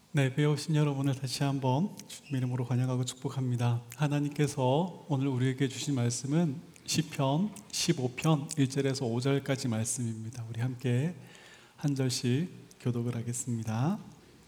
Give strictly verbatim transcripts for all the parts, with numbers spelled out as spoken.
네, 배우신 여러분을 다시 한번 주님 이름으로 환영하고 축복합니다. 하나님께서 오늘 우리에게 주신 말씀은 시편 십오 편 일 절에서 오 절까지 말씀입니다. 우리 함께 한 절씩 교독을 하겠습니다.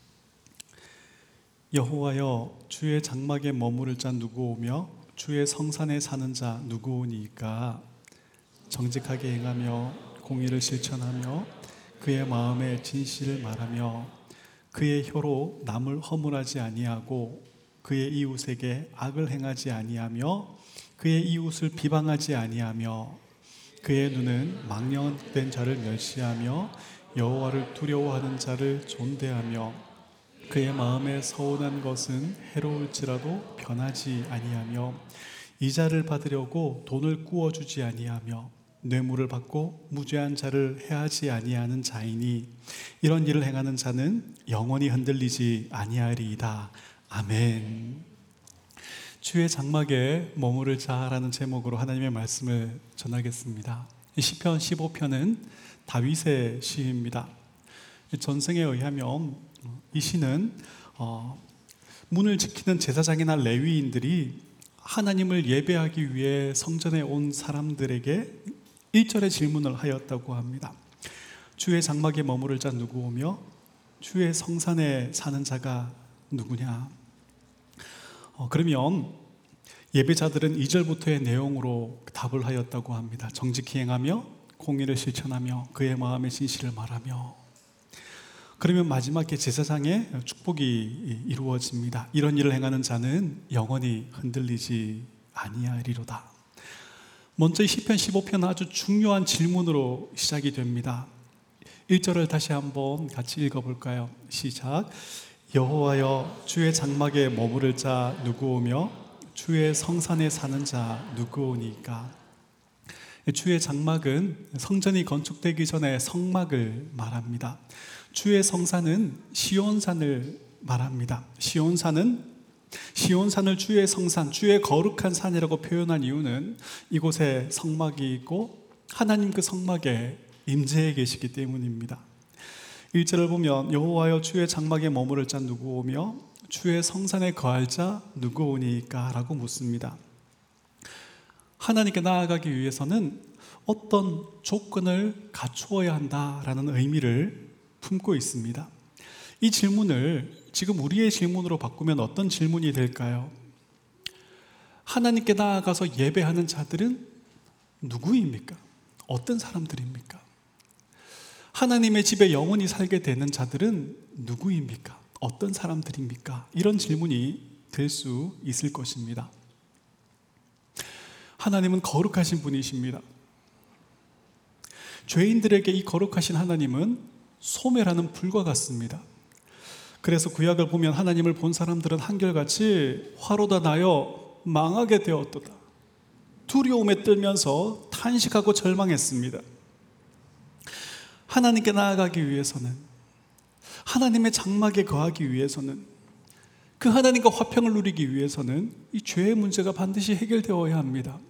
여호와여, 주의 장막에 머무를 자 누구오며 주의 성산에 사는 자 누구오니이까? 정직하게 행하며 공의를 실천하며 그의 마음에 진실을 말하며 그의 혀로 남을 허물하지 아니하고 그의 이웃에게 악을 행하지 아니하며 그의 이웃을 비방하지 아니하며 그의 눈은 망령된 자를 멸시하며 여호와를 두려워하는 자를 존대하며 그의 마음에 서운한 것은 해로울지라도 변하지 아니하며 이자를 받으려고 돈을 꾸어주지 아니하며 뇌물을 받고 무죄한 자를 해하지 아니하는 자이니 이런 일을 행하는 자는 영원히 흔들리지 아니하리이다. 아멘. 주의 장막에 머무를 자라는 제목으로 하나님의 말씀을 전하겠습니다. 시편 십오 편은 다윗의 시입니다. 전승에 의하면 이 시는 어, 문을 지키는 제사장이나 레위인들이 하나님을 예배하기 위해 성전에 온 사람들에게 일 절의 질문을 하였다고 합니다. 주의 장막에 머무를 자 누구오며 주의 성산에 사는 자가 누구냐? 어, 그러면 예배자들은 이 절부터의 내용으로 답을 하였다고 합니다. 정직히 행하며 공의를 실천하며 그의 마음의 진실을 말하며. 그러면 마지막에 제사장의 축복이 이루어집니다. 이런 일을 행하는 자는 영원히 흔들리지 아니하리로다. 먼저 시편 십오 편 아주 중요한 질문으로 시작이 됩니다. 일 절을 다시 한번 같이 읽어볼까요? 시작. 여호와여, 주의 장막에 머무를 자 누구오며 주의 성산에 사는 자 누구오니까? 주의 장막은 성전이 건축되기 전에 성막을 말합니다. 주의 성산은 시온산을 말합니다. 시온산은 시온산을 주의 성산, 주의 거룩한 산이라고 표현한 이유는 이곳에 성막이 있고 하나님 그 성막에 임재해 계시기 때문입니다. 일 절을 보면 여호와여, 주의 장막에 머무를 자 누구오며 주의 성산에 거할 자 누구오니까? 라고 묻습니다. 하나님께 나아가기 위해서는 어떤 조건을 갖추어야 한다라는 의미를 품고 있습니다. 이 질문을 지금 우리의 질문으로 바꾸면 어떤 질문이 될까요? 하나님께 나아가서 예배하는 자들은 누구입니까? 어떤 사람들입니까? 하나님의 집에 영원히 살게 되는 자들은 누구입니까? 어떤 사람들입니까? 이런 질문이 될 수 있을 것입니다. 하나님은 거룩하신 분이십니다. 죄인들에게 이 거룩하신 하나님은 소멸하는 불과 같습니다. 그래서 구약을 보면 하나님을 본 사람들은 한결같이 화로다 나여 망하게 되었도다. 두려움에 떨면서 탄식하고 절망했습니다. 하나님께 나아가기 위해서는, 하나님의 장막에 거하기 위해서는, 그 하나님과 화평을 누리기 위해서는 이 죄의 문제가 반드시 해결되어야 합니다.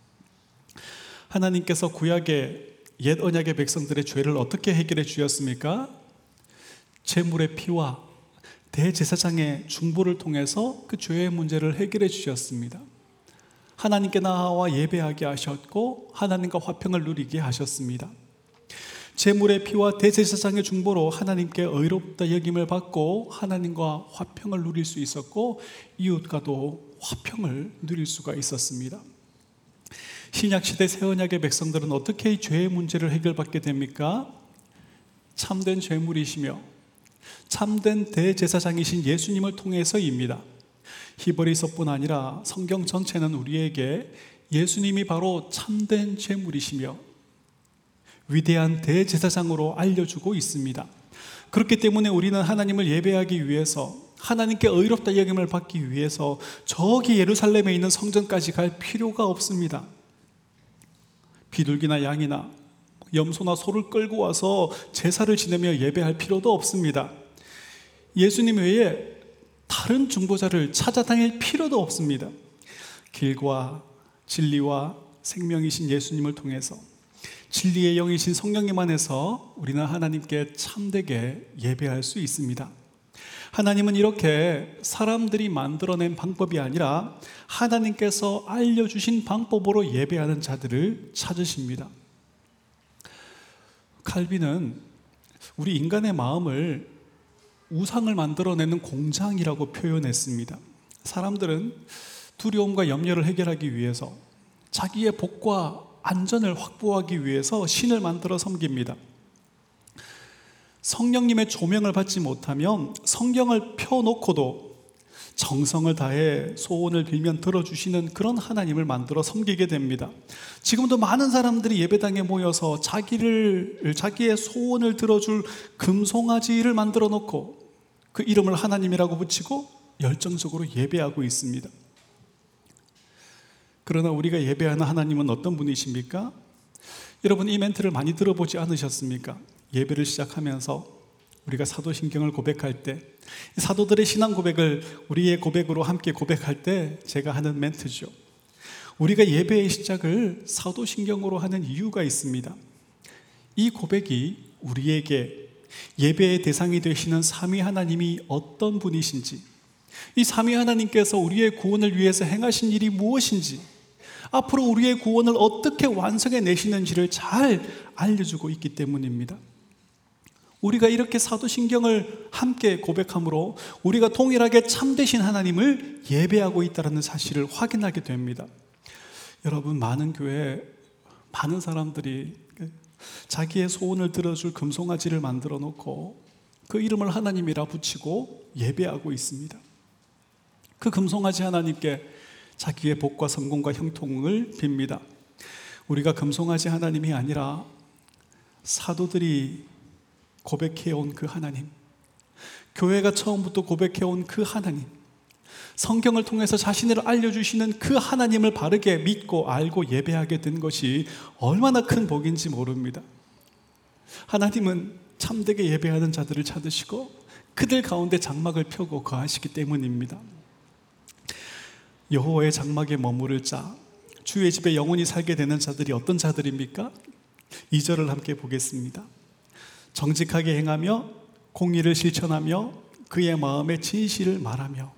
하나님께서 구약의 옛 언약의 백성들의 죄를 어떻게 해결해 주셨습니까? 제물의 피와 대제사장의 중보를 통해서 그 죄의 문제를 해결해 주셨습니다. 하나님께 나아와 예배하게 하셨고 하나님과 화평을 누리게 하셨습니다. 제물의 피와 대제사장의 중보로 하나님께 의롭다 여김을 받고 하나님과 화평을 누릴 수 있었고 이웃과도 화평을 누릴 수가 있었습니다. 신약시대 새언약의 백성들은 어떻게 이 죄의 문제를 해결받게 됩니까? 참된 죄물이시며 참된 대제사장이신 예수님을 통해서입니다. 히브리서뿐 아니라 성경 전체는 우리에게 예수님이 바로 참된 죄물이시며 위대한 대제사장으로 알려주고 있습니다. 그렇기 때문에 우리는 하나님을 예배하기 위해서, 하나님께 의롭다 여김을 받기 위해서 저기 예루살렘에 있는 성전까지 갈 필요가 없습니다. 비둘기나 양이나 염소나 소를 끌고 와서 제사를 지내며 예배할 필요도 없습니다. 예수님 외에 다른 중보자를 찾아다닐 필요도 없습니다. 길과 진리와 생명이신 예수님을 통해서, 진리의 영이신 성령님 안에서 우리는 하나님께 참되게 예배할 수 있습니다. 하나님은 이렇게 사람들이 만들어낸 방법이 아니라 하나님께서 알려주신 방법으로 예배하는 자들을 찾으십니다. 칼빈은 우리 인간의 마음을 우상을 만들어내는 공장이라고 표현했습니다. 사람들은 두려움과 염려를 해결하기 위해서, 자기의 복과 안전을 확보하기 위해서 신을 만들어 섬깁니다. 성령님의 조명을 받지 못하면 성경을 펴놓고도 정성을 다해 소원을 빌면 들어주시는 그런 하나님을 만들어 섬기게 됩니다. 지금도 많은 사람들이 예배당에 모여서 자기를, 자기의 소원을 들어줄 금송아지를 만들어 놓고 그 이름을 하나님이라고 붙이고 열정적으로 예배하고 있습니다. 그러나 우리가 예배하는 하나님은 어떤 분이십니까? 여러분, 이 멘트를 많이 들어보지 않으셨습니까? 예배를 시작하면서 우리가 사도신경을 고백할 때, 사도들의 신앙 고백을 우리의 고백으로 함께 고백할 때 제가 하는 멘트죠. 우리가 예배의 시작을 사도신경으로 하는 이유가 있습니다. 이 고백이 우리에게 예배의 대상이 되시는 삼위 하나님이 어떤 분이신지, 이 삼위 하나님께서 우리의 구원을 위해서 행하신 일이 무엇인지, 앞으로 우리의 구원을 어떻게 완성해 내시는지를 잘 알려주고 있기 때문입니다. 우리가 이렇게 사도신경을 함께 고백함으로 우리가 동일하게 참되신 하나님을 예배하고 있다는 사실을 확인하게 됩니다. 여러분, 많은 교회, 많은 사람들이 자기의 소원을 들어줄 금송아지를 만들어 놓고 그 이름을 하나님이라 붙이고 예배하고 있습니다. 그 금송아지 하나님께 자기의 복과 성공과 형통을 빕니다. 우리가 금송아지 하나님이 아니라 사도들이 고백해온 그 하나님, 교회가 처음부터 고백해온 그 하나님, 성경을 통해서 자신을 알려주시는 그 하나님을 바르게 믿고 알고 예배하게 된 것이 얼마나 큰 복인지 모릅니다. 하나님은 참되게 예배하는 자들을 찾으시고 그들 가운데 장막을 펴고 거하시기 때문입니다. 여호와의 장막에 머무를 자, 주의 집에 영원히 살게 되는 자들이 어떤 자들입니까? 이 절을 함께 보겠습니다. 정직하게 행하며 공의를 실천하며 그의 마음에 진실을 말하며.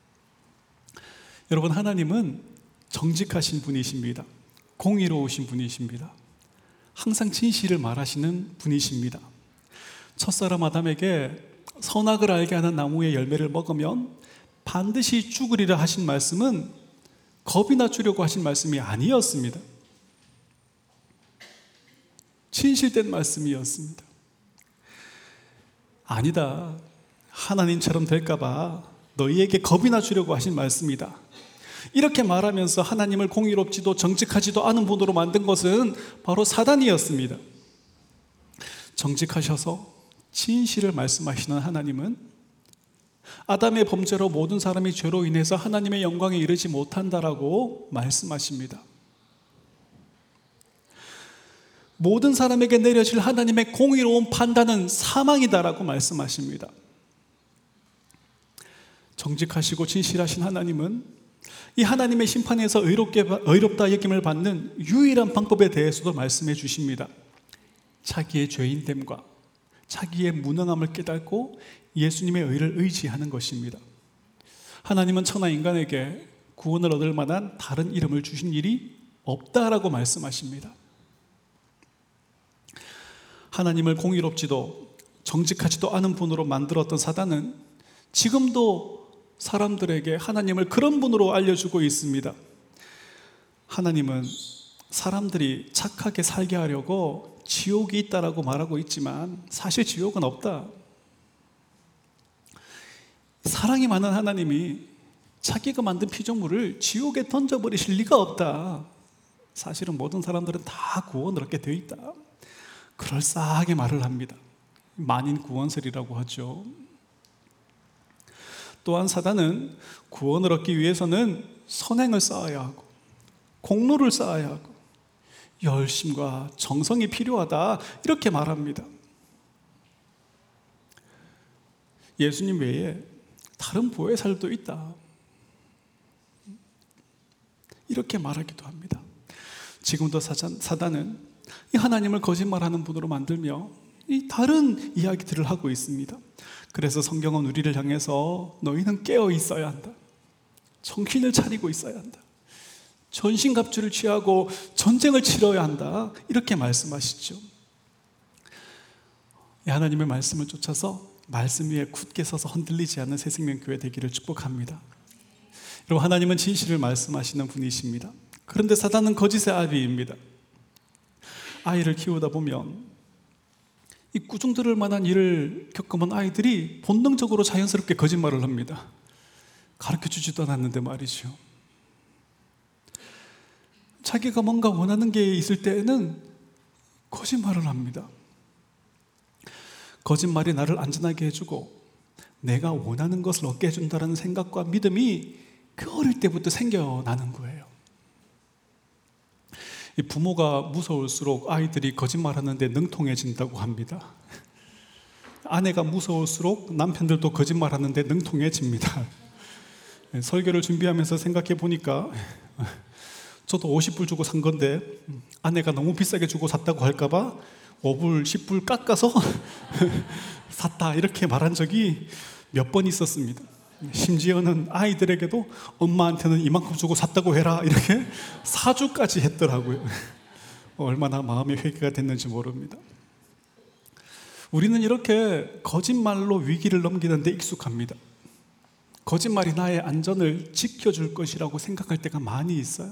여러분, 하나님은 정직하신 분이십니다. 공의로우신 분이십니다. 항상 진실을 말하시는 분이십니다. 첫사람 아담에게 선악을 알게 하는 나무의 열매를 먹으면 반드시 죽으리라 하신 말씀은 겁이나 주려고 하신 말씀이 아니었습니다. 진실된 말씀이었습니다. 아니다, 하나님처럼 될까봐 너희에게 겁이나 주려고 하신 말씀이다, 이렇게 말하면서 하나님을 공의롭지도 정직하지도 않은 분으로 만든 것은 바로 사단이었습니다. 정직하셔서 진실을 말씀하시는 하나님은 아담의 범죄로 모든 사람이 죄로 인해서 하나님의 영광에 이르지 못한다라고 말씀하십니다. 모든 사람에게 내려질 하나님의 공의로운 판단은 사망이다라고 말씀하십니다. 정직하시고 진실하신 하나님은 이 하나님의 심판에서 의롭게, 의롭다 여김을 받는 유일한 방법에 대해서도 말씀해 주십니다. 자기의 죄인됨과 자기의 무능함을 깨닫고 예수님의 의를 의지하는 것입니다. 하나님은 천하 인간에게 구원을 얻을 만한 다른 이름을 주신 일이 없다라고 말씀하십니다. 하나님을 공의롭지도 정직하지도 않은 분으로 만들었던 사단은 지금도 사람들에게 하나님을 그런 분으로 알려주고 있습니다. 하나님은 사람들이 착하게 살게 하려고 지옥이 있다라고 말하고 있지만 사실 지옥은 없다. 사랑이 많은 하나님이 자기가 만든 피조물을 지옥에 던져버리실 리가 없다. 사실은 모든 사람들은 다 구원을 얻게 되어 있다. 그럴싸하게 말을 합니다. 만인 구원설이라고 하죠. 또한 사단은 구원을 얻기 위해서는 선행을 쌓아야 하고 공로를 쌓아야 하고 열심과 정성이 필요하다, 이렇게 말합니다. 예수님 외에 다른 보혜사들도 있다, 이렇게 말하기도 합니다. 지금도 사단, 사단은 이 하나님을 거짓말하는 분으로 만들며 이 다른 이야기들을 하고 있습니다. 그래서 성경은 우리를 향해서 너희는 깨어 있어야 한다, 정신을 차리고 있어야 한다, 전신갑주를 취하고 전쟁을 치러야 한다, 이렇게 말씀하시죠. 하나님의 말씀을 쫓아서 말씀 위에 굳게 서서 흔들리지 않는 새생명교회 되기를 축복합니다. 여러분, 하나님은 진실을 말씀하시는 분이십니다. 그런데 사단은 거짓의 아비입니다. 아이를 키우다 보면 이 꾸중 들을 만한 일을 겪으면 아이들이 본능적으로 자연스럽게 거짓말을 합니다. 가르쳐주지도 않았는데 말이죠. 자기가 뭔가 원하는 게 있을 때에는 거짓말을 합니다. 거짓말이 나를 안전하게 해주고 내가 원하는 것을 얻게 해준다는 생각과 믿음이 그 어릴 때부터 생겨나는 거예요. 이 부모가 무서울수록 아이들이 거짓말하는데 능통해진다고 합니다. 아내가 무서울수록 남편들도 거짓말하는데 능통해집니다. 설교를 준비하면서 생각해 보니까 저도 오십 불 주고 산 건데 아내가 너무 비싸게 주고 샀다고 할까봐 오 불, 십 불 깎아서 샀다, 이렇게 말한 적이 몇 번 있었습니다. 심지어는 아이들에게도 엄마한테는 이만큼 주고 샀다고 해라, 이렇게 사주까지 했더라고요. 얼마나 마음의 회개가 됐는지 모릅니다. 우리는 이렇게 거짓말로 위기를 넘기는 데 익숙합니다. 거짓말이 나의 안전을 지켜줄 것이라고 생각할 때가 많이 있어요.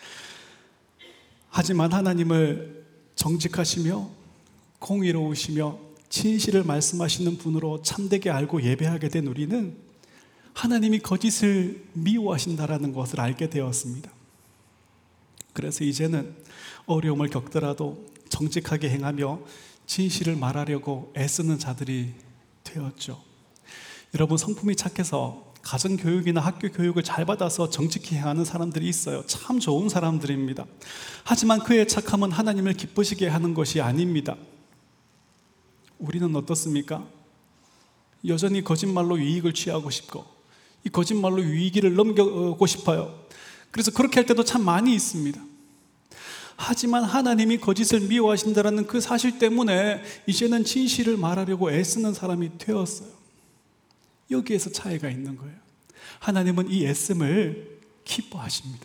하지만 하나님을 정직하시며 공의로우시며 진실을 말씀하시는 분으로 참되게 알고 예배하게 된 우리는 하나님이 거짓을 미워하신다라는 것을 알게 되었습니다. 그래서 이제는 어려움을 겪더라도 정직하게 행하며 진실을 말하려고 애쓰는 자들이 되었죠. 여러분, 성품이 착해서 가정교육이나 학교교육을 잘 받아서 정직히 행하는 사람들이 있어요. 참 좋은 사람들입니다. 하지만 그의 착함은 하나님을 기쁘시게 하는 것이 아닙니다. 우리는 어떻습니까? 여전히 거짓말로 유익을 취하고 싶고 이 거짓말로 위기를 넘겨고 싶어요. 그래서 그렇게 할 때도 참 많이 있습니다. 하지만 하나님이 거짓을 미워하신다는 그 사실 때문에 이제는 진실을 말하려고 애쓰는 사람이 되었어요. 여기에서 차이가 있는 거예요. 하나님은 이 애씀을 기뻐하십니다.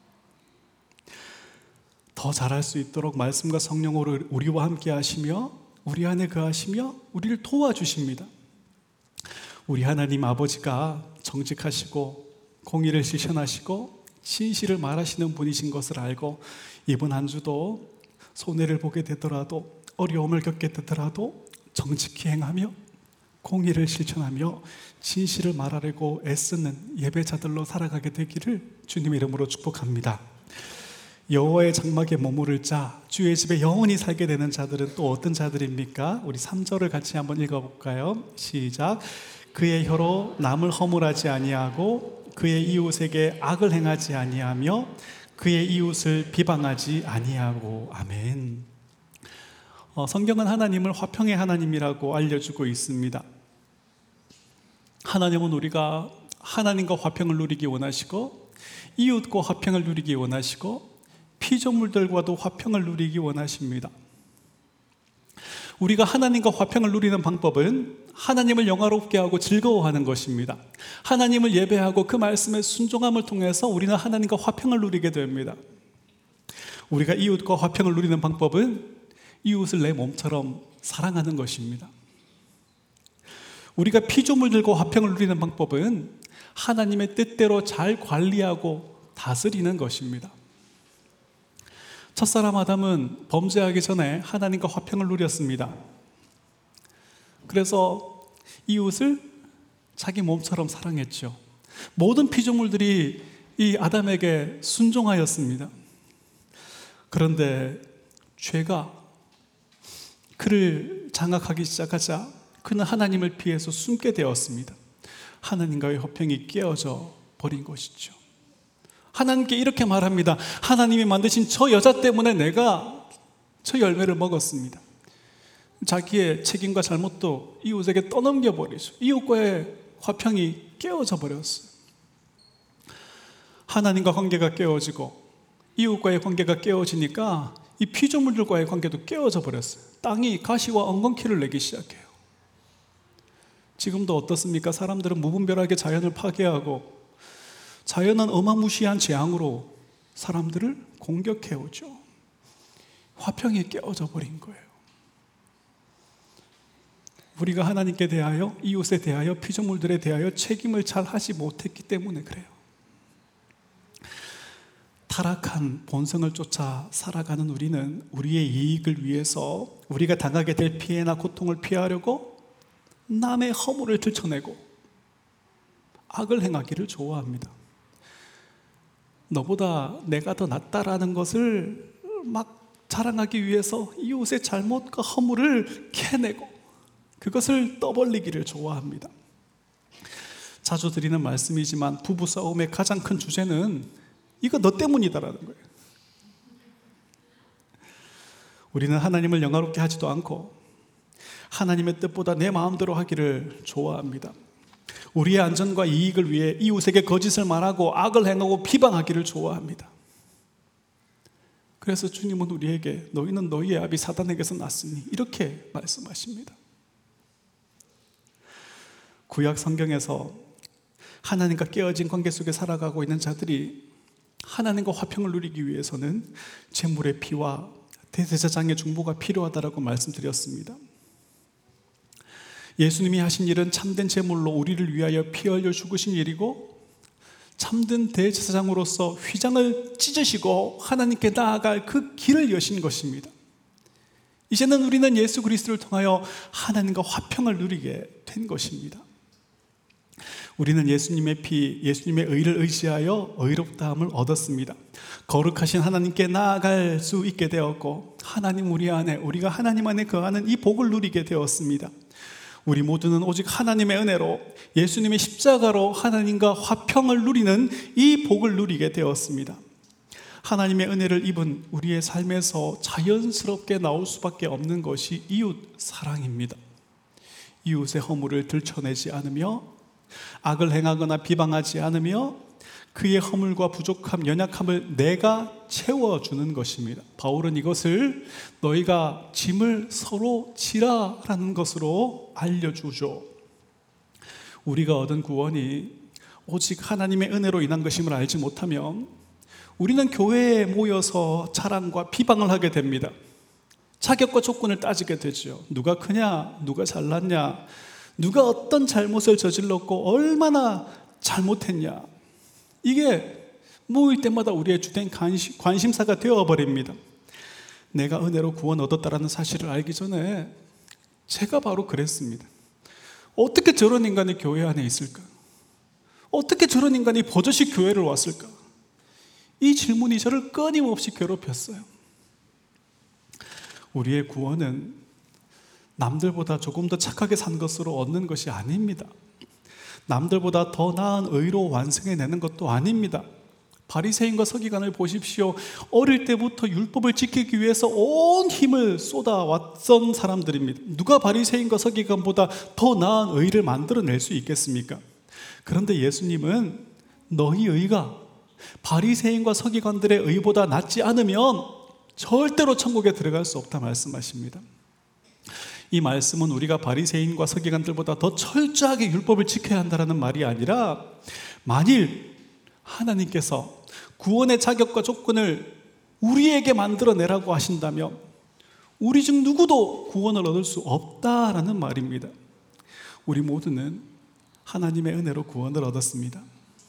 더 잘할 수 있도록 말씀과 성령으로 우리와 함께 하시며 우리 안에 거하시며 우리를 도와주십니다. 우리 하나님 아버지가 정직하시고 공의를 실천하시고 진실을 말하시는 분이신 것을 알고 이번 한 주도 손해를 보게 되더라도 어려움을 겪게 되더라도 정직히 행하며 공의를 실천하며 진실을 말하려고 애쓰는 예배자들로 살아가게 되기를 주님의 이름으로 축복합니다. 여호와의 장막에 머무를 자, 주의 집에 영원히 살게 되는 자들은 또 어떤 자들입니까? 우리 삼 절을 같이 한번 읽어볼까요? 시작. 그의 혀로 남을 허물하지 아니하고 그의 이웃에게 악을 행하지 아니하며 그의 이웃을 비방하지 아니하고. 아멘. 어, 성경은 하나님을 화평의 하나님이라고 알려주고 있습니다. 하나님은 우리가 하나님과 화평을 누리기 원하시고 이웃과 화평을 누리기 원하시고 피조물들과도 화평을 누리기 원하십니다. 우리가 하나님과 화평을 누리는 방법은 하나님을 영화롭게 하고 즐거워하는 것입니다. 하나님을 예배하고 그 말씀의 순종함을 통해서 우리는 하나님과 화평을 누리게 됩니다. 우리가 이웃과 화평을 누리는 방법은 이웃을 내 몸처럼 사랑하는 것입니다. 우리가 피조물들과 화평을 누리는 방법은 하나님의 뜻대로 잘 관리하고 다스리는 것입니다. 첫사람 아담은 범죄하기 전에 하나님과 화평을 누렸습니다. 그래서 이웃을 자기 몸처럼 사랑했죠. 모든 피조물들이 이 아담에게 순종하였습니다. 그런데 죄가 그를 장악하기 시작하자 그는 하나님을 피해서 숨게 되었습니다. 하나님과의 화평이 깨어져 버린 것이죠. 하나님께 이렇게 말합니다. 하나님이 만드신 저 여자 때문에 내가 저 열매를 먹었습니다. 자기의 책임과 잘못도 이웃에게 떠넘겨 버리죠. 이웃과의 화평이 깨어져 버렸어요. 하나님과 관계가 깨어지고 이웃과의 관계가 깨어지니까 이 피조물들과의 관계도 깨어져 버렸어요. 땅이 가시와 엉겅퀴를 내기 시작해요. 지금도 어떻습니까? 사람들은 무분별하게 자연을 파괴하고 자연은 어마무시한 재앙으로 사람들을 공격해오죠. 화평이 깨어져 버린 거예요. 우리가 하나님께 대하여, 이웃에 대하여, 피조물들에 대하여 책임을 잘 하지 못했기 때문에 그래요. 타락한 본성을 쫓아 살아가는 우리는 우리의 이익을 위해서 우리가 당하게 될 피해나 고통을 피하려고 남의 허물을 들춰내고 악을 행하기를 좋아합니다. 너보다 내가 더 낫다라는 것을 막 자랑하기 위해서 이웃의 잘못과 허물을 캐내고 그것을 떠벌리기를 좋아합니다. 자주 드리는 말씀이지만 부부싸움의 가장 큰 주제는 이거 너 때문이다라는 거예요. 우리는 하나님을 영화롭게 하지도 않고 하나님의 뜻보다 내 마음대로 하기를 좋아합니다. 우리의 안전과 이익을 위해 이웃에게 거짓을 말하고 악을 행하고 비방하기를 좋아합니다. 그래서 주님은 우리에게 너희는 너희의 아비 사단에게서 났으니 이렇게 말씀하십니다. 구약 성경에서 하나님과 깨어진 관계 속에 살아가고 있는 자들이 하나님과 화평을 누리기 위해서는 제물의 피와 대제사장의 중보가 필요하다라고 말씀드렸습니다. 예수님이 하신 일은 참된 제물로 우리를 위하여 피 흘려 죽으신 일이고 참된 대제사장으로서 휘장을 찢으시고 하나님께 나아갈 그 길을 여신 것입니다. 이제는 우리는 예수 그리스도를 통하여 하나님과 화평을 누리게 된 것입니다. 우리는 예수님의 피, 예수님의 의를 의지하여 의롭다함을 얻었습니다. 거룩하신 하나님께 나아갈 수 있게 되었고 하나님 우리 안에, 우리가 하나님 안에 거하는 이 복을 누리게 되었습니다. 우리 모두는 오직 하나님의 은혜로 예수님의 십자가로 하나님과 화평을 누리는 이 복을 누리게 되었습니다. 하나님의 은혜를 입은 우리의 삶에서 자연스럽게 나올 수밖에 없는 것이 이웃 사랑입니다. 이웃의 허물을 들춰내지 않으며 악을 행하거나 비방하지 않으며 그의 허물과 부족함, 연약함을 내가 채워주는 것입니다. 바울은 이것을 너희가 짐을 서로 지라라는 것으로 알려주죠. 우리가 얻은 구원이 오직 하나님의 은혜로 인한 것임을 알지 못하면 우리는 교회에 모여서 자랑과 비방을 하게 됩니다. 자격과 조건을 따지게 되죠. 누가 크냐, 누가 잘났냐, 누가 어떤 잘못을 저질렀고 얼마나 잘못했냐. 이게 모일 때마다 우리의 주된 관심, 관심사가 되어버립니다. 내가 은혜로 구원 얻었다라는 사실을 알기 전에 제가 바로 그랬습니다. 어떻게 저런 인간이 교회 안에 있을까? 어떻게 저런 인간이 버젓이 교회를 왔을까? 이 질문이 저를 끊임없이 괴롭혔어요. 우리의 구원은 남들보다 조금 더 착하게 산 것으로 얻는 것이 아닙니다. 남들보다 더 나은 의로 완성해내는 것도 아닙니다. 바리새인과 서기관을 보십시오. 어릴 때부터 율법을 지키기 위해서 온 힘을 쏟아왔던 사람들입니다. 누가 바리새인과 서기관보다 더 나은 의를 만들어낼 수 있겠습니까? 그런데 예수님은 너희 의가 바리새인과 서기관들의 의보다 낫지 않으면 절대로 천국에 들어갈 수 없다 말씀하십니다. 이 말씀은 우리가 바리새인과 서기관들보다 더 철저하게 율법을 지켜야 한다는 말이 아니라 만일 하나님께서 구원의 자격과 조건을 우리에게 만들어내라고 하신다면 우리 중 누구도 구원을 얻을 수 없다라는 말입니다. 우리 모두는 하나님의 은혜로 구원을 얻었습니다.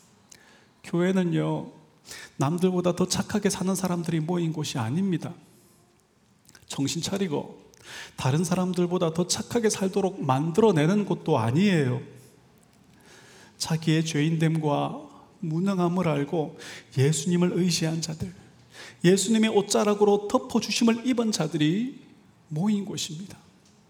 교회는요, 남들보다 더 착하게 사는 사람들이 모인 곳이 아닙니다. 정신 차리고 다른 사람들보다 더 착하게 살도록 만들어내는 곳도 아니에요. 자기의 죄인됨과 무능함을 알고 예수님을 의지한 자들, 예수님의 옷자락으로 덮어주심을 입은 자들이 모인 곳입니다.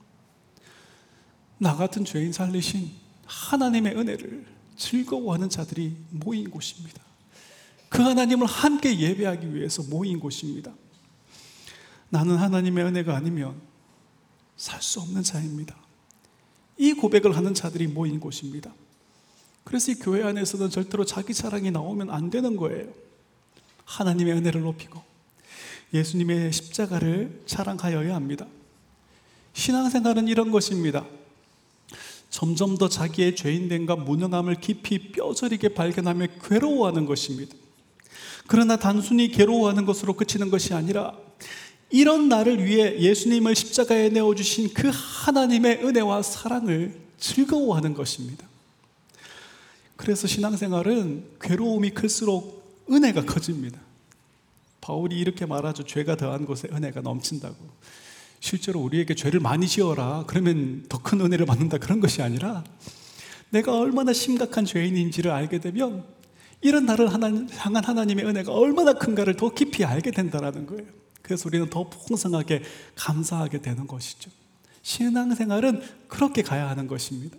나 같은 죄인 살리신 하나님의 은혜를 즐거워하는 자들이 모인 곳입니다. 그 하나님을 함께 예배하기 위해서 모인 곳입니다. 나는 하나님의 은혜가 아니면 살 수 없는 자입니다. 이 고백을 하는 자들이 모인 곳입니다. 그래서 이 교회 안에서는 절대로 자기 자랑이 나오면 안 되는 거예요. 하나님의 은혜를 높이고 예수님의 십자가를 자랑하여야 합니다. 신앙생활은 이런 것입니다. 점점 더 자기의 죄인됨과 무능함을 깊이 뼈저리게 발견하며 괴로워하는 것입니다. 그러나 단순히 괴로워하는 것으로 그치는 것이 아니라 이런 나를 위해 예수님을 십자가에 내어주신 그 하나님의 은혜와 사랑을 즐거워하는 것입니다. 그래서 신앙생활은 괴로움이 클수록 은혜가 커집니다. 바울이 이렇게 말하죠. 죄가 더한 곳에 은혜가 넘친다고. 실제로 우리에게 죄를 많이 지어라 그러면 더 큰 은혜를 받는다 그런 것이 아니라 내가 얼마나 심각한 죄인인지를 알게 되면 이런 나를 하나님, 향한 하나님의 은혜가 얼마나 큰가를 더 깊이 알게 된다는 거예요. 그래서 우리는 더 풍성하게 감사하게 되는 것이죠. 신앙생활은 그렇게 가야 하는 것입니다.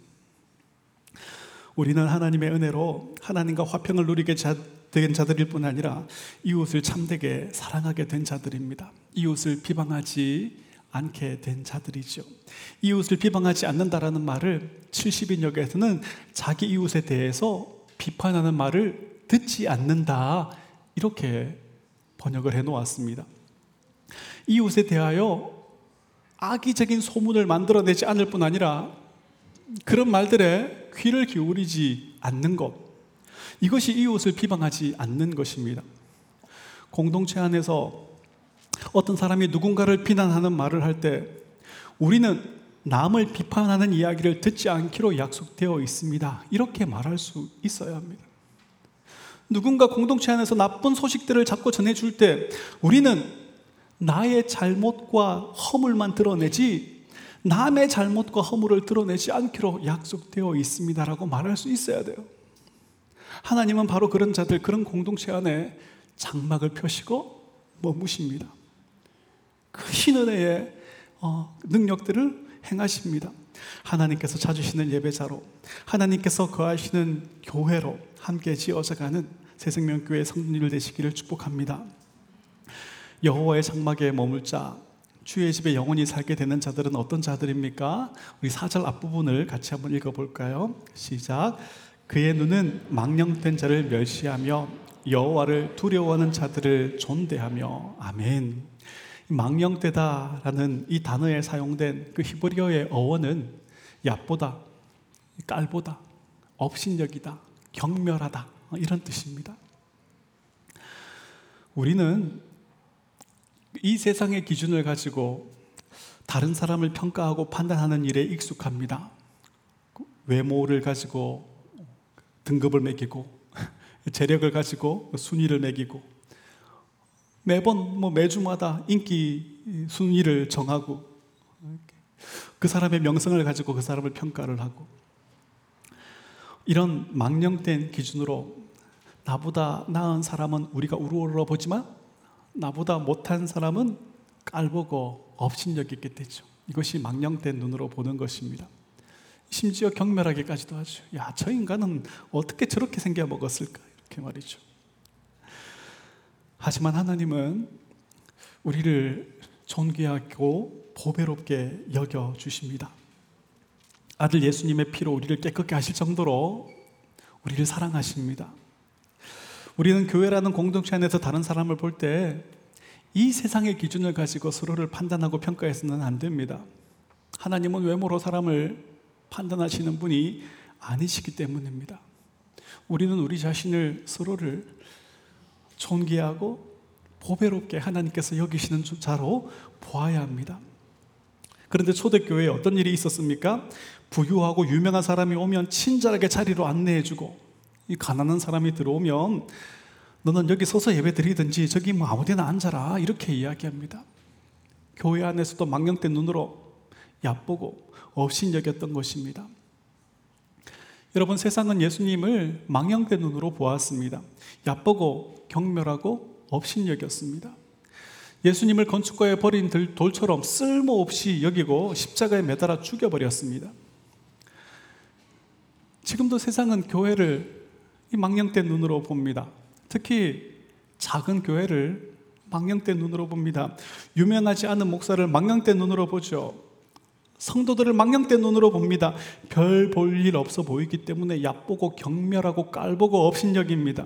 우리는 하나님의 은혜로 하나님과 화평을 누리게 된 자들일 뿐 아니라 이웃을 참되게 사랑하게 된 자들입니다. 이웃을 비방하지 않게 된 자들이죠. 이웃을 비방하지 않는다라는 말을 칠십인역에서는 자기 이웃에 대해서 비판하는 말을 듣지 않는다 이렇게 번역을 해놓았습니다. 이웃에 대하여 악의적인 소문을 만들어내지 않을 뿐 아니라 그런 말들에 귀를 기울이지 않는 것, 이것이 이웃을 비방하지 않는 것입니다. 공동체 안에서 어떤 사람이 누군가를 비난하는 말을 할 때 우리는 남을 비판하는 이야기를 듣지 않기로 약속되어 있습니다. 이렇게 말할 수 있어야 합니다. 누군가 공동체 안에서 나쁜 소식들을 자꾸 전해줄 때 우리는 나의 잘못과 허물만 드러내지 남의 잘못과 허물을 드러내지 않기로 약속되어 있습니다라고 말할 수 있어야 돼요. 하나님은 바로 그런 자들, 그런 공동체 안에 장막을 펴시고 머무십니다. 그 신은혜의 어, 능력들을 행하십니다. 하나님께서 찾으시는 예배자로, 하나님께서 거하시는 교회로 함께 지어져가는 새생명교회 성도님들 되시기를 축복합니다. 여호와의 장막에 머물 자, 주의 집에 영원히 살게 되는 자들은 어떤 자들입니까? 우리 사 절 앞부분을 같이 한번 읽어볼까요? 시작. 그의 눈은 망령된 자를 멸시하며 여호와를 두려워하는 자들을 존대하며. 아멘. 망령되다라는 이 단어에 사용된 그 히브리어의 어원은 얕보다, 깔보다, 업신여기다, 경멸하다 이런 뜻입니다. 우리는 이 세상의 기준을 가지고 다른 사람을 평가하고 판단하는 일에 익숙합니다. 외모를 가지고 등급을 매기고 재력을 가지고 순위를 매기고 매번 뭐 매주마다 인기 순위를 정하고 그 사람의 명성을 가지고 그 사람을 평가를 하고 이런 망령된 기준으로 나보다 나은 사람은 우리가 우러러 보지만 나보다 못한 사람은 깔보고 업신여기게 되죠. 이것이 망령된 눈으로 보는 것입니다. 심지어 경멸하기까지도 하죠. 야, 저 인간은 어떻게 저렇게 생겨 먹었을까 이렇게 말이죠. 하지만 하나님은 우리를 존귀하고 보배롭게 여겨주십니다. 아들 예수님의 피로 우리를 깨끗게 하실 정도로 우리를 사랑하십니다. 우리는 교회라는 공동체 안에서 다른 사람을 볼 때 이 세상의 기준을 가지고 서로를 판단하고 평가해서는 안 됩니다. 하나님은 외모로 사람을 판단하시는 분이 아니시기 때문입니다. 우리는 우리 자신을 서로를 존귀하고 보배롭게 하나님께서 여기시는 자로 보아야 합니다. 그런데 초대교회에 어떤 일이 있었습니까? 부유하고 유명한 사람이 오면 친절하게 자리로 안내해주고, 이 가난한 사람이 들어오면 너는 여기 서서 예배 드리든지 저기 뭐 아무데나 앉아라 이렇게 이야기합니다. 교회 안에서도 망령된 눈으로 얕보고 업신여겼던 것입니다. 여러분, 세상은 예수님을 망령된 눈으로 보았습니다. 얕보고 경멸하고 업신여겼습니다. 예수님을 건축가에 버린 돌처럼 쓸모없이 여기고 십자가에 매달아 죽여버렸습니다. 지금도 세상은 교회를 이 망령된 눈으로 봅니다. 특히 작은 교회를 망령된 눈으로 봅니다. 유명하지 않은 목사를 망령된 눈으로 보죠. 성도들을 망령된 눈으로 봅니다. 별 볼 일 없어 보이기 때문에 얕보고 경멸하고 깔보고 업신여깁니다.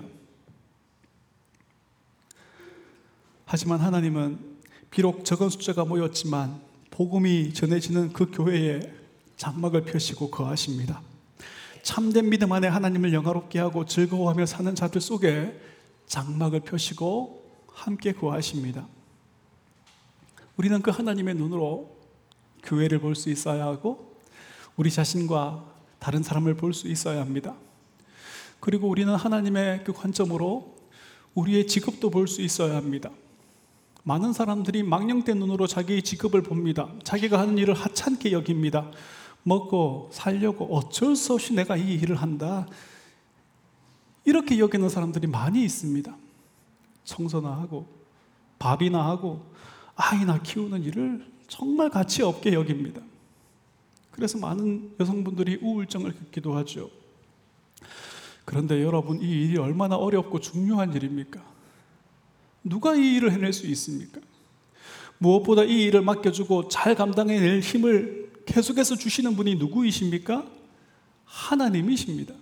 하지만 하나님은 비록 적은 숫자가 모였지만 복음이 전해지는 그 교회에 장막을 펴시고 거하십니다. 참된 믿음 안에 하나님을 영화롭게 하고 즐거워하며 사는 자들 속에 장막을 펴시고 함께 거하십니다. 우리는 그 하나님의 눈으로 교회를 볼 수 있어야 하고 우리 자신과 다른 사람을 볼 수 있어야 합니다. 그리고 우리는 하나님의 그 관점으로 우리의 직업도 볼 수 있어야 합니다. 많은 사람들이 망령된 눈으로 자기의 직업을 봅니다. 자기가 하는 일을 하찮게 여깁니다. 먹고 살려고 어쩔 수 없이 내가 이 일을 한다, 이렇게 여기는 사람들이 많이 있습니다. 청소나 하고 밥이나 하고 아이나 키우는 일을 정말 가치 없게 여깁니다. 그래서 많은 여성분들이 우울증을 겪기도 하죠. 그런데 여러분, 이 일이 얼마나 어렵고 중요한 일입니까? 누가 이 일을 해낼 수 있습니까? 무엇보다 이 일을 맡겨주고 잘 감당해낼 힘을 계속해서 주시는 분이 누구이십니까? 하나님이십니다.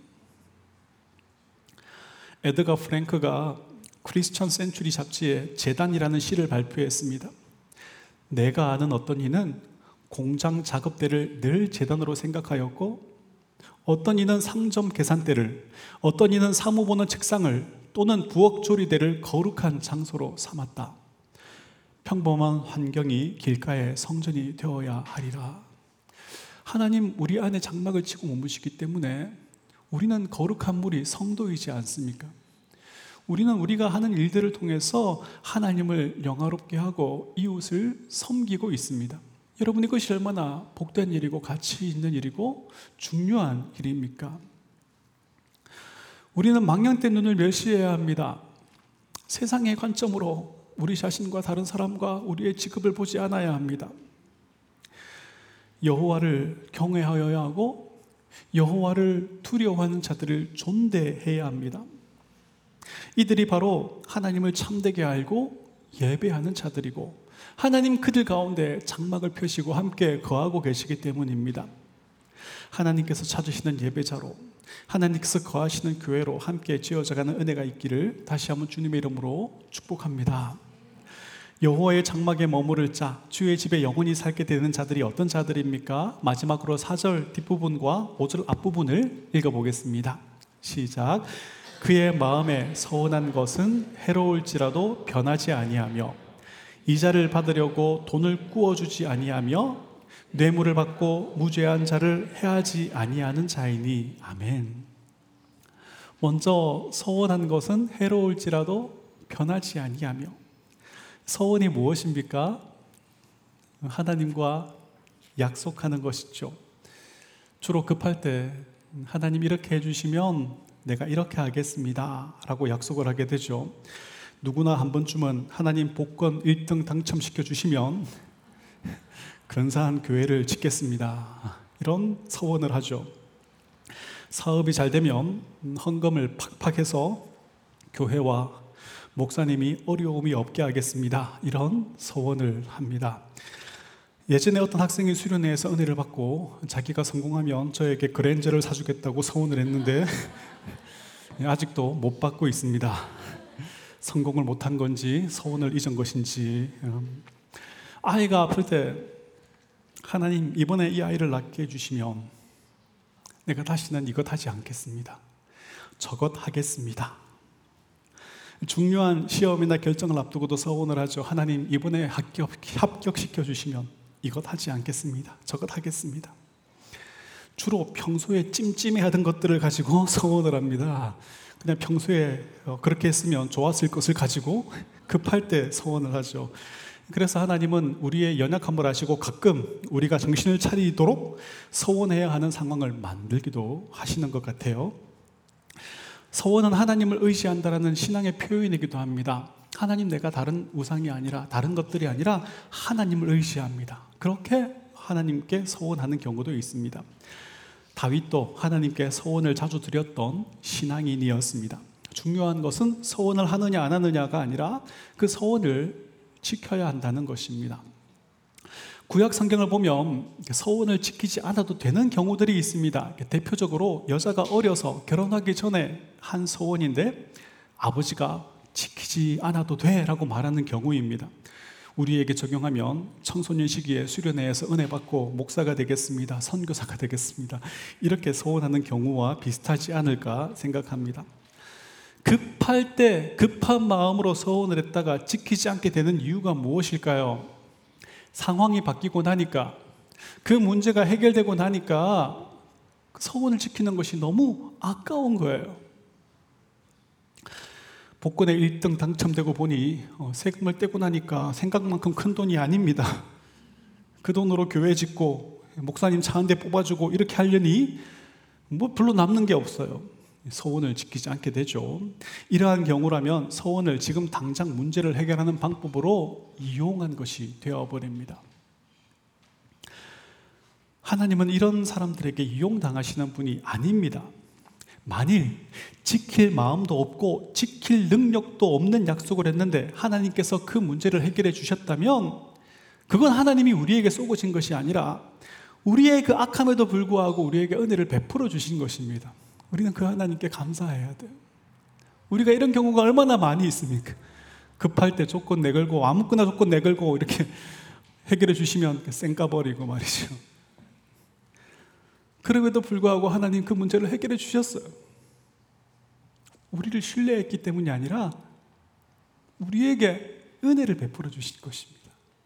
에드가 프랭크가 크리스천 센츄리 잡지에 재단이라는 시를 발표했습니다. 내가 아는 어떤 이는 공장 작업대를 늘 재단으로 생각하였고, 어떤 이는 상점 계산대를, 어떤 이는 사무 보는 책상을 또는 부엌 조리대를 거룩한 장소로 삼았다. 평범한 환경이 길가의 성전이 되어야 하리라. 하나님 우리 안에 장막을 치고 머무시기 때문에 우리는 거룩한 물이 성도이지 않습니까? 우리는 우리가 하는 일들을 통해서 하나님을 영화롭게 하고 이웃을 섬기고 있습니다. 여러분, 이것이 얼마나 복된 일이고 가치 있는 일이고 중요한 일입니까? 우리는 망령된 눈을 멸시해야 합니다. 세상의 관점으로 우리 자신과 다른 사람과 우리의 직업을 보지 않아야 합니다. 여호와를 경외하여야 하고 여호와를 두려워하는 자들을 존대해야 합니다. 이들이 바로 하나님을 참되게 알고 예배하는 자들이고 하나님 그들 가운데 장막을 펴시고 함께 거하고 계시기 때문입니다. 하나님께서 찾으시는 예배자로, 하나님께서 거하시는 교회로 함께 지어져가는 은혜가 있기를 다시 한번 주님의 이름으로 축복합니다. 여호와의 장막에 머무를 자, 주의 집에 영원히 살게 되는 자들이 어떤 자들입니까? 마지막으로 사 절 뒷부분과 오 절 앞부분을 읽어보겠습니다. 시작. 그의 마음에 서운한 것은 해로울지라도 변하지 아니하며 이자를 받으려고 돈을 꾸어주지 아니하며 뇌물을 받고 무죄한 자를 해하지 아니하는 자이니. 아멘. 먼저 서운한 것은 해로울지라도 변하지 아니하며, 서원이 무엇입니까? 하나님과 약속하는 것이죠. 주로 급할 때 하나님 이렇게 해주시면 내가 이렇게 하겠습니다 라고 약속을 하게 되죠. 누구나 한 번쯤은 하나님 복권 일 등 당첨시켜 주시면 근사한 교회를 짓겠습니다, 이런 서원을 하죠. 사업이 잘 되면 헌금을 팍팍 해서 교회와 목사님이 어려움이 없게 하겠습니다, 이런 서원을 합니다. 예전에 어떤 학생이 수련회에서 은혜를 받고 자기가 성공하면 저에게 그랜저를 사주겠다고 서원을 했는데 아직도 못 받고 있습니다. 성공을 못한 건지 서원을 잊은 것인지. 아이가 아플 때 하나님 이번에 이 아이를 낳게 해주시면 내가 다시는 이것 하지 않겠습니다, 저것 하겠습니다. 중요한 시험이나 결정을 앞두고도 서원을 하죠. 하나님 이번에 합격, 합격시켜 주시면 이것 하지 않겠습니다, 저것 하겠습니다. 주로 평소에 찜찜해하던 것들을 가지고 서원을 합니다. 그냥 평소에 그렇게 했으면 좋았을 것을 가지고 급할 때 서원을 하죠. 그래서 하나님은 우리의 연약함을 아시고 가끔 우리가 정신을 차리도록 서원해야 하는 상황을 만들기도 하시는 것 같아요. 서원은 하나님을 의지한다라는 신앙의 표현이기도 합니다. 하나님, 내가 다른 우상이 아니라 다른 것들이 아니라 하나님을 의지합니다. 그렇게 하나님께 서원하는 경우도 있습니다. 다윗도 하나님께 서원을 자주 드렸던 신앙인이었습니다. 중요한 것은 서원을 하느냐 안 하느냐가 아니라 그 서원을 지켜야 한다는 것입니다. 구약 성경을 보면 서원을 지키지 않아도 되는 경우들이 있습니다. 대표적으로 여자가 어려서 결혼하기 전에 한 서원인데 아버지가 지키지 않아도 돼 라고 말하는 경우입니다. 우리에게 적용하면 청소년 시기에 수련회에서 은혜 받고 목사가 되겠습니다, 선교사가 되겠습니다, 이렇게 소원하는 경우와 비슷하지 않을까 생각합니다. 급할 때 급한 마음으로 소원을 했다가 지키지 않게 되는 이유가 무엇일까요? 상황이 바뀌고 나니까, 그 문제가 해결되고 나니까 소원을 지키는 것이 너무 아까운 거예요. 복권에 일 등 당첨되고 보니 어, 세금을 떼고 나니까 생각만큼 큰 돈이 아닙니다. 그 돈으로 교회 짓고 목사님 차 한 대 뽑아주고 이렇게 하려니 뭐 별로 남는 게 없어요. 소원을 지키지 않게 되죠. 이러한 경우라면 소원을 지금 당장 문제를 해결하는 방법으로 이용한 것이 되어버립니다. 하나님은 이런 사람들에게 이용당하시는 분이 아닙니다. 만일 지킬 마음도 없고 지킬 능력도 없는 약속을 했는데 하나님께서 그 문제를 해결해 주셨다면 그건 하나님이 우리에게 쏘고신 것이 아니라 우리의 그 악함에도 불구하고 우리에게 은혜를 베풀어 주신 것입니다. 우리는 그 하나님께 감사해야 돼요. 우리가 이런 경우가 얼마나 많이 있습니까? 급할 때 조건 내걸고 아무거나 조건 내걸고 이렇게 해결해 주시면 쌩까버리고 말이죠. 그럼에도 불구하고 하나님 그 문제를 해결해 주셨어요. 우리를 신뢰했기 때문이 아니라 우리에게 은혜를 베풀어 주신 것입니다.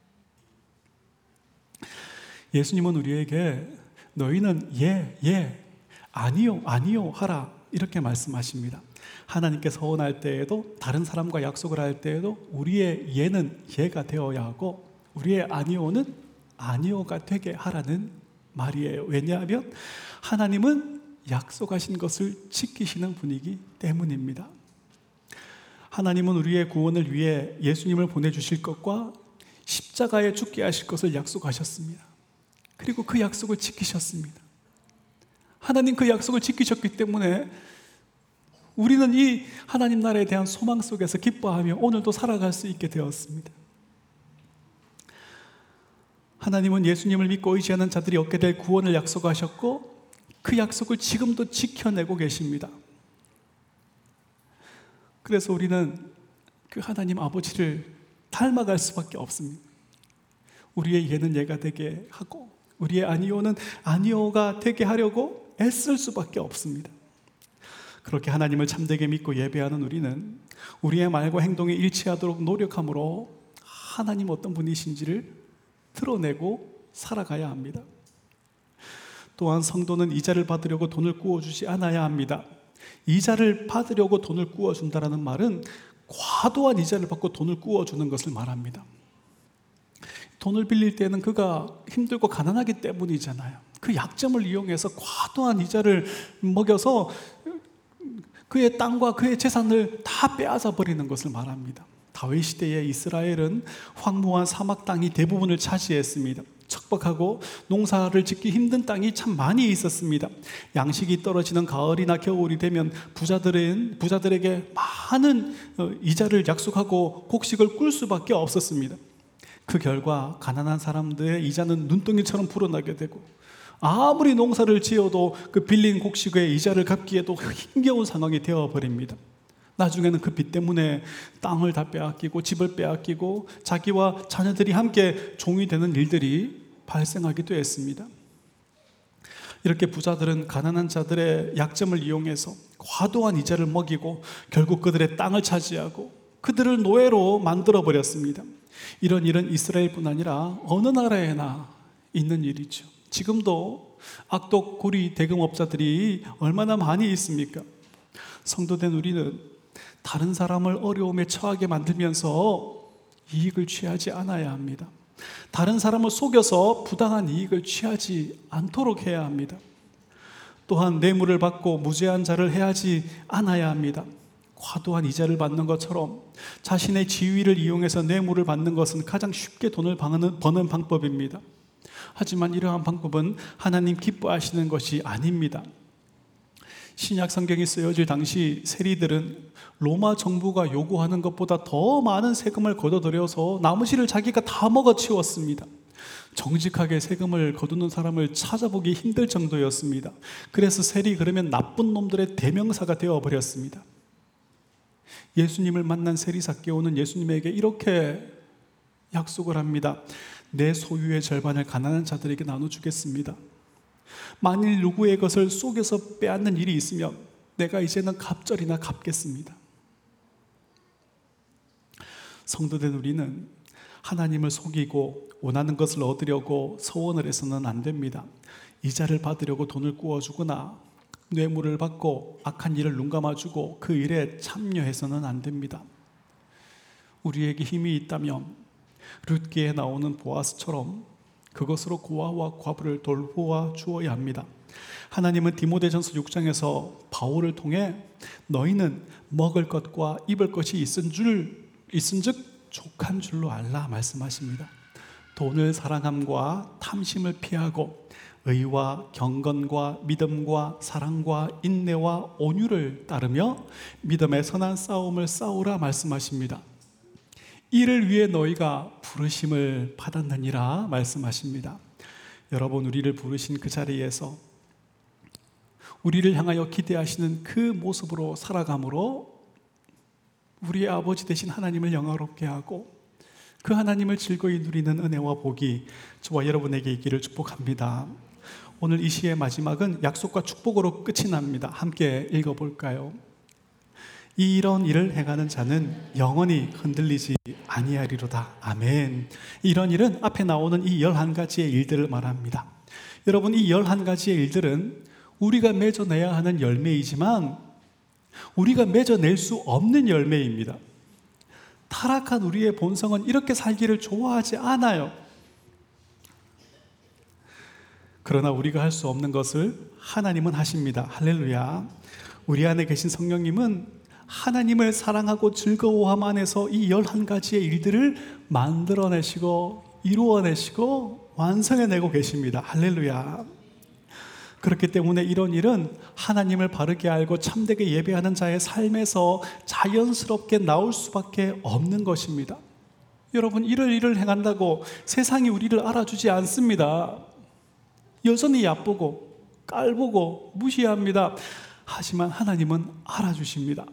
예수님은 우리에게 너희는 예, 예, 아니요, 아니요 하라 이렇게 말씀하십니다. 하나님께 서원할 때에도 다른 사람과 약속을 할 때에도 우리의 예는 예가 되어야 하고 우리의 아니요는 아니요가 되게 하라는 말이에요. 왜냐하면 하나님은 약속하신 것을 지키시는 분이기 때문입니다. 하나님은 우리의 구원을 위해 예수님을 보내주실 것과 십자가에 죽게 하실 것을 약속하셨습니다. 그리고 그 약속을 지키셨습니다. 하나님 그 약속을 지키셨기 때문에 우리는 이 하나님 나라에 대한 소망 속에서 기뻐하며 오늘도 살아갈 수 있게 되었습니다. 하나님은 예수님을 믿고 의지하는 자들이 얻게 될 구원을 약속하셨고 그 약속을 지금도 지켜내고 계십니다. 그래서 우리는 그 하나님 아버지를 닮아갈 수밖에 없습니다. 우리의 예는 예가 되게 하고 우리의 아니오는 아니오가 되게 하려고 애쓸 수밖에 없습니다. 그렇게 하나님을 참되게 믿고 예배하는 우리는 우리의 말과 행동이 일치하도록 노력함으로 하나님 어떤 분이신지를 드러내고 살아가야 합니다. 또한 성도는 이자를 받으려고 돈을 구워주지 않아야 합니다. 이자를 받으려고 돈을 구워준다는 말은 과도한 이자를 받고 돈을 구워주는 것을 말합니다. 돈을 빌릴 때는 그가 힘들고 가난하기 때문이잖아요. 그 약점을 이용해서 과도한 이자를 먹여서 그의 땅과 그의 재산을 다 빼앗아 버리는 것을 말합니다. 다윗 시대의 이스라엘은 황무한 사막 땅이 대부분을 차지했습니다. 척박하고 농사를 짓기 힘든 땅이 참 많이 있었습니다. 양식이 떨어지는 가을이나 겨울이 되면 부자들은 부자들에게 많은 이자를 약속하고 곡식을 꿀 수밖에 없었습니다. 그 결과 가난한 사람들의 이자는 눈덩이처럼 불어나게 되고 아무리 농사를 지어도 그 빌린 곡식의 이자를 갚기에도 힘겨운 상황이 되어버립니다. 나중에는 그 빚 때문에 땅을 다 빼앗기고 집을 빼앗기고 자기와 자녀들이 함께 종이 되는 일들이 발생하기도 했습니다. 이렇게 부자들은 가난한 자들의 약점을 이용해서 과도한 이자를 먹이고 결국 그들의 땅을 차지하고 그들을 노예로 만들어버렸습니다. 이런 일은 이스라엘뿐 아니라 어느 나라에나 있는 일이죠. 지금도 악독 고리 대금업자들이 얼마나 많이 있습니까? 성도된 우리는 다른 사람을 어려움에 처하게 만들면서 이익을 취하지 않아야 합니다. 다른 사람을 속여서 부당한 이익을 취하지 않도록 해야 합니다. 또한 뇌물을 받고 무죄한 자를 해하지 않아야 합니다. 과도한 이자를 받는 것처럼 자신의 지위를 이용해서 뇌물을 받는 것은 가장 쉽게 돈을 버는, 버는 방법입니다. 하지만 이러한 방법은 하나님 기뻐하시는 것이 아닙니다. 신약 성경이 쓰여질 당시 세리들은 로마 정부가 요구하는 것보다 더 많은 세금을 걷어들여서 나머지를 자기가 다 먹어치웠습니다. 정직하게 세금을 거두는 사람을 찾아보기 힘들 정도였습니다. 그래서 세리 그러면 나쁜 놈들의 대명사가 되어버렸습니다. 예수님을 만난 세리 삭개오는 예수님에게 이렇게 약속을 합니다. 내 소유의 절반을 가난한 자들에게 나눠주겠습니다. 만일 누구의 것을 속여서 빼앗는 일이 있으면 내가 이제는 갑절이나 갚겠습니다. 성도된 우리는 하나님을 속이고 원하는 것을 얻으려고 서원을 해서는 안 됩니다. 이자를 받으려고 돈을 꾸어주거나 뇌물을 받고 악한 일을 눈감아주고 그 일에 참여해서는 안 됩니다. 우리에게 힘이 있다면 룻기에 나오는 보아스처럼 그것으로 고아와 과부를 돌보아 주어야 합니다. 하나님은 디모데전서 육 장에서 바울을 통해 너희는 먹을 것과 입을 것이 있은 줄 있은즉 족한 줄로 알라 말씀하십니다. 돈을 사랑함과 탐심을 피하고 의와 경건과 믿음과 사랑과 인내와 온유를 따르며 믿음의 선한 싸움을 싸우라 말씀하십니다. 이를 위해 너희가 부르심을 받았느니라 말씀하십니다. 여러분, 우리를 부르신 그 자리에서 우리를 향하여 기대하시는 그 모습으로 살아감으로 우리의 아버지 되신 하나님을 영화롭게 하고 그 하나님을 즐거이 누리는 은혜와 복이 저와 여러분에게 있기를 축복합니다. 오늘 이 시의 마지막은 약속과 축복으로 끝이 납니다. 함께 읽어볼까요? 이런 일을 행하는 자는 영원히 흔들리지 아니하리로다. 아멘. 이런 일은 앞에 나오는 이 열한 가지의 일들을 말합니다. 여러분, 이 열한 가지의 일들은 우리가 맺어내야 하는 열매이지만 우리가 맺어낼 수 없는 열매입니다. 타락한 우리의 본성은 이렇게 살기를 좋아하지 않아요. 그러나 우리가 할 수 없는 것을 하나님은 하십니다. 할렐루야. 우리 안에 계신 성령님은 하나님을 사랑하고 즐거워함 안에서 이 열한 가지의 일들을 만들어내시고 이루어내시고 완성해내고 계십니다. 할렐루야. 그렇기 때문에 이런 일은 하나님을 바르게 알고 참되게 예배하는 자의 삶에서 자연스럽게 나올 수밖에 없는 것입니다. 여러분, 이를 일을 행한다고 세상이 우리를 알아주지 않습니다. 여전히 얕보고 깔보고 무시합니다. 하지만 하나님은 알아주십니다.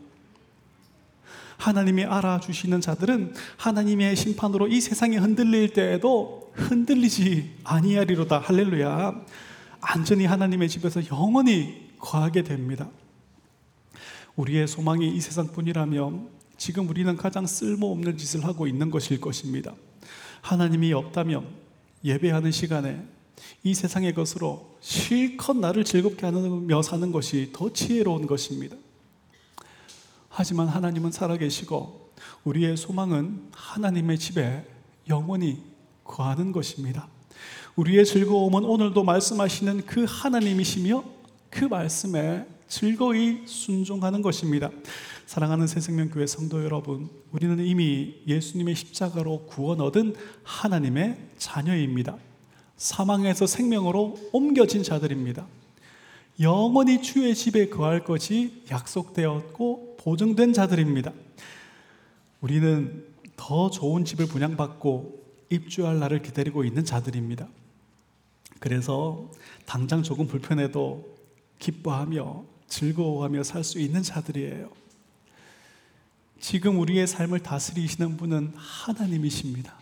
하나님이 알아주시는 자들은 하나님의 심판으로 이 세상이 흔들릴 때에도 흔들리지 아니하리로다. 할렐루야. 안전히 하나님의 집에서 영원히 거하게 됩니다. 우리의 소망이 이 세상뿐이라면 지금 우리는 가장 쓸모없는 짓을 하고 있는 것일 것입니다. 하나님이 없다면 예배하는 시간에 이 세상의 것으로 실컷 나를 즐겁게 하며 사는 것이 더 지혜로운 것입니다. 하지만 하나님은 살아계시고 우리의 소망은 하나님의 집에 영원히 거하는 것입니다. 우리의 즐거움은 오늘도 말씀하시는 그 하나님이시며 그 말씀에 즐거이 순종하는 것입니다. 사랑하는 새생명교회 성도 여러분, 우리는 이미 예수님의 십자가로 구원 얻은 하나님의 자녀입니다. 사망에서 생명으로 옮겨진 자들입니다. 영원히 주의 집에 거할 것이 약속되었고 보증된 자들입니다. 우리는 더 좋은 집을 분양받고 입주할 날을 기다리고 있는 자들입니다. 그래서 당장 조금 불편해도 기뻐하며 즐거워하며 살 수 있는 자들이에요. 지금 우리의 삶을 다스리시는 분은 하나님이십니다.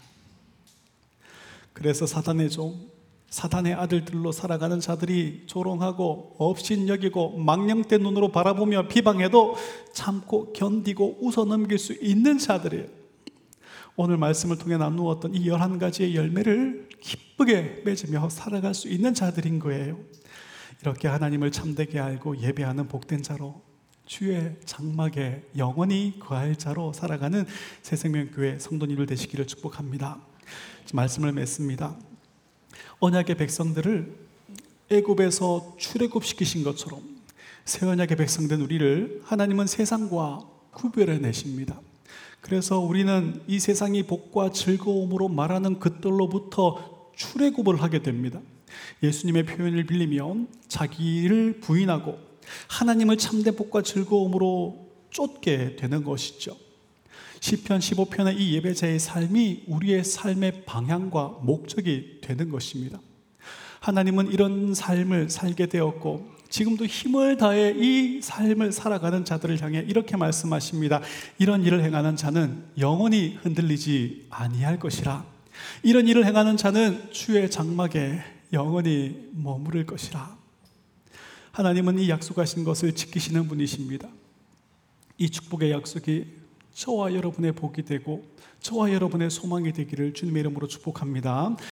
그래서 사단의 종, 사단의 아들들로 살아가는 자들이 조롱하고 업신여기고 망령된 눈으로 바라보며 비방해도 참고 견디고 웃어넘길 수 있는 자들이에요. 오늘 말씀을 통해 나누었던 이 열한 가지의 열매를 기쁘게 맺으며 살아갈 수 있는 자들인 거예요. 이렇게 하나님을 참되게 알고 예배하는 복된 자로 주의 장막에 영원히 거할 자로 살아가는 새생명교회 성도님들 되시기를 축복합니다. 말씀을 맺습니다. 언약의 백성들을 애굽에서 출애굽시키신 것처럼 새 언약의 백성된 우리를 하나님은 세상과 구별해 내십니다. 그래서 우리는 이 세상이 복과 즐거움으로 말하는 그들로부터 출애굽을 하게 됩니다. 예수님의 표현을 빌리면 자기를 부인하고 하나님을 참된 복과 즐거움으로 쫓게 되는 것이죠. 시편 십오 편의 이 예배자의 삶이 우리의 삶의 방향과 목적이 되는 것입니다. 하나님은 이런 삶을 살게 되었고 지금도 힘을 다해 이 삶을 살아가는 자들을 향해 이렇게 말씀하십니다. 이런 일을 행하는 자는 영원히 흔들리지 아니할 것이라. 이런 일을 행하는 자는 주의 장막에 영원히 머무를 것이라. 하나님은 이 약속하신 것을 지키시는 분이십니다. 이 축복의 약속이 저와 여러분의 복이 되고 저와 여러분의 소망이 되기를 주님의 이름으로 축복합니다.